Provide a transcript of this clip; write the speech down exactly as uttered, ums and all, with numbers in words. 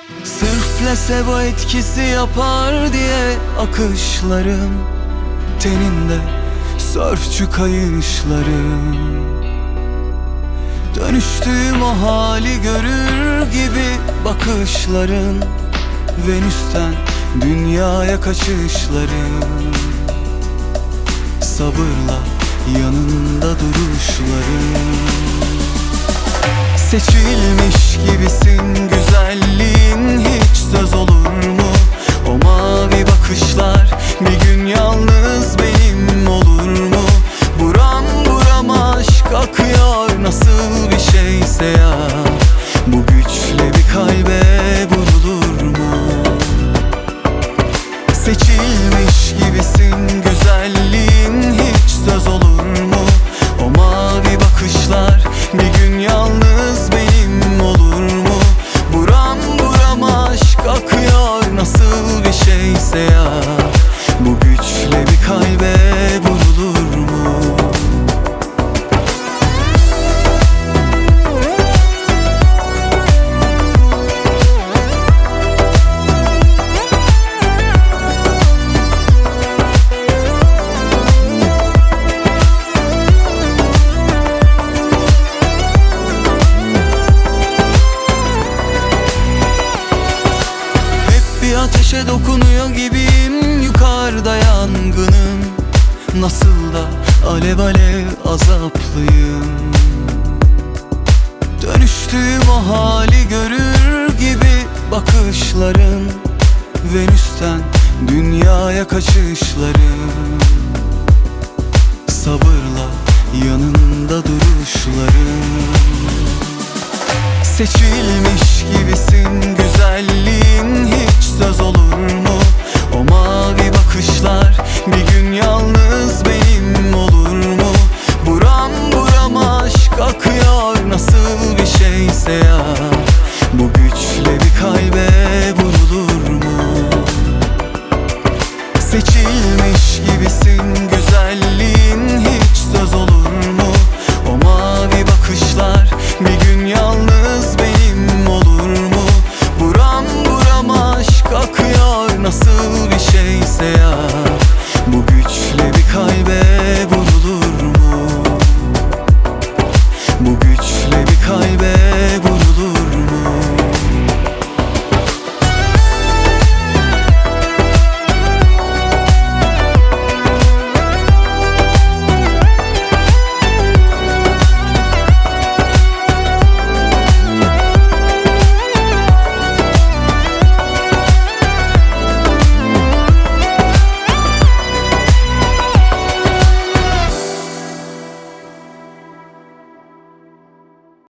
Sırf plasebo etkisi yapar diye akışlarım, teninde sörfçü kayışlarım. Dönüştüğüm o hali görür gibi bakışların, Venüs'ten dünyaya kaçışların. Sabırla yanında duruşların. Seçilmiş gibisin, güzelliğin hiç söz olur mu? O mavi bakışlar bir gün yalnız benim olur mu? Buram buram aşk akıyor, nasıl bir şeyse ya. Bu güçle bir kalbe vurulur mu? Seçilmiş gibisin, güzelliğin hiç söz olur mu? O mavi bakışlar bir gün yalnız benim olur mu? Buram buram aşk akıyor, nasıl bir şeyse ya. Bu güçle bir kalbe vurulur mu? Ateşe dokunuyor gibiyim, yukarıda yangınım. Nasıl da alev alev azaplıyım. Dönüştüğüm o hali görür gibi bakışların, Venüs'ten dünyaya kaçışların. Sabırla yanında duruşların. Seçilmiş gibisin, güzelliğin hiç söz olur mu? O mavi bakışlar bir gün ya